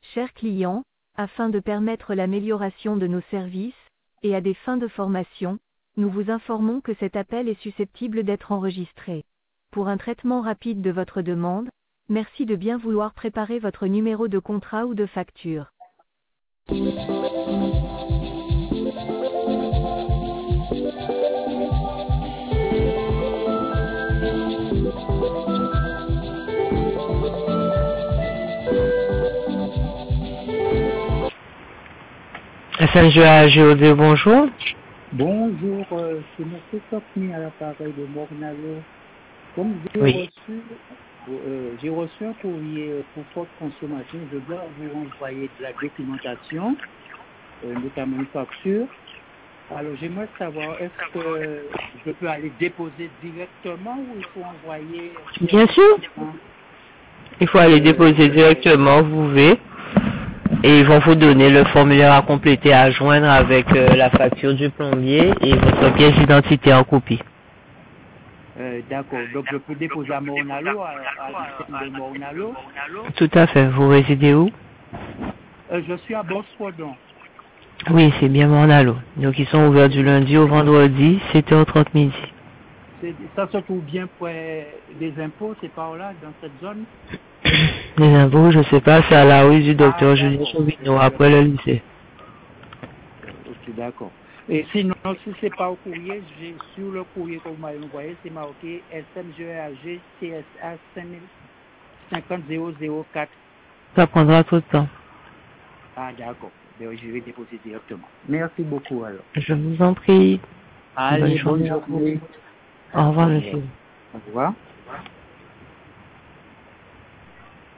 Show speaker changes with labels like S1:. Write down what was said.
S1: Chers clients, afin de permettre l'amélioration de nos services, et à des fins de formation, nous vous informons que cet appel est susceptible d'être enregistré. Pour un traitement rapide de votre demande, merci de bien vouloir préparer votre numéro de contrat ou de facture.
S2: SNGAGOD, bonjour.
S3: Bonjour, c'est M. Sopni à l'appareil de Mornalo. Comme
S2: Oui.
S3: j'ai reçu un courrier pour forte consommation, je dois vous envoyer de la documentation, notamment une facture. Alors j'aimerais savoir, est-ce que je peux aller déposer directement ou il faut envoyer
S2: Bien sûr. Il faut aller déposer directement, vous pouvez. Et ils vont vous donner le formulaire à compléter, à joindre avec la facture du plombier et votre pièce d'identité en copie.
S3: D'accord, donc je peux déposer à Mornalo, à l'ICM de Mornalo.
S2: Tout à fait. Vous résidez où?
S3: Je suis à Bosfordon.
S2: Oui, c'est bien Mornalo. Donc ils sont ouverts du lundi au vendredi, 7h30 midi.
S3: Ça se trouve bien près des impôts, c'est par là, dans cette zone?
S2: Les impôts, je sais pas, c'est à la rue du docteur Julien Chauvineau, après le lycée.
S3: Ok, d'accord. Et sinon, si c'est pas au courrier, j'ai sur le courrier que vous m'avez envoyé, c'est marqué SMGAG CSA 50004.
S2: Ça prendra tout le temps.
S3: Ah, d'accord. Ben, je vais déposer directement. Merci beaucoup, alors.
S2: Je vous en prie.
S3: Allez, bonne
S2: Bonne journée à vous.
S3: journée.
S2: Au revoir, monsieur.
S3: Au revoir.